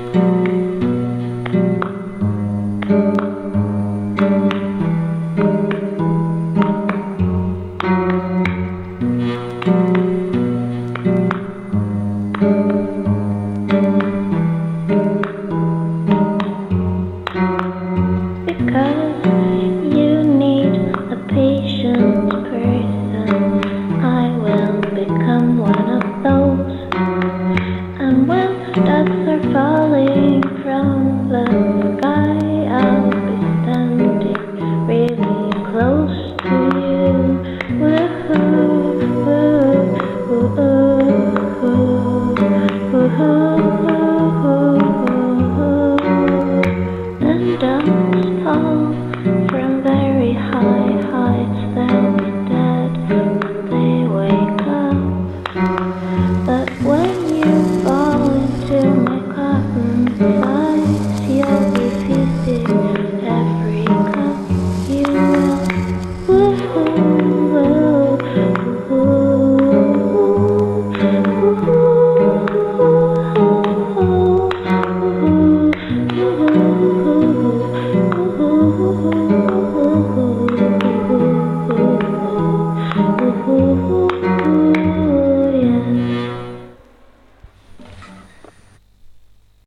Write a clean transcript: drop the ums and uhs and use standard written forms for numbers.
Because you need a patient person, I will become one of those. And when stars are falling from the sky, I'll be standing really close to you. Woo-hoo, woo-hoo, woo-hoo. And dogs fall from very high heights, they'll be dead when they wake up. But when you fall into my cotton